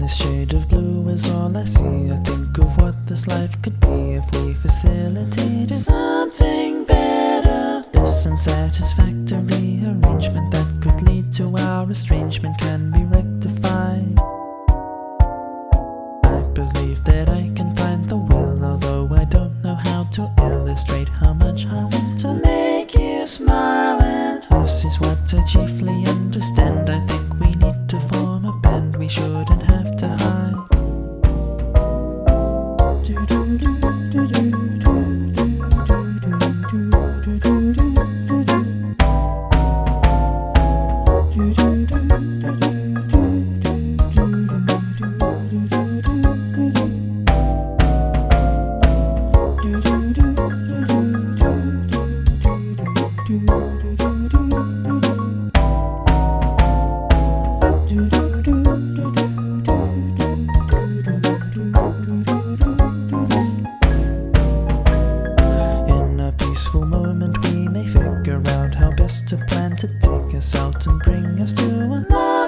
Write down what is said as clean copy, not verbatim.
this shade of blue is all I see. I think of what this life could be if we facilitated something better. This unsatisfactory arrangement that could lead to our estrangement can be rectified. I believe that I can find the will, although I don't know how to illustrate how much I want to make you smile. And this is what I chiefly understand. I think we need to form a band, we shouldn't have to hide. Moment we may figure out how best to plan to take us out and bring us to a life.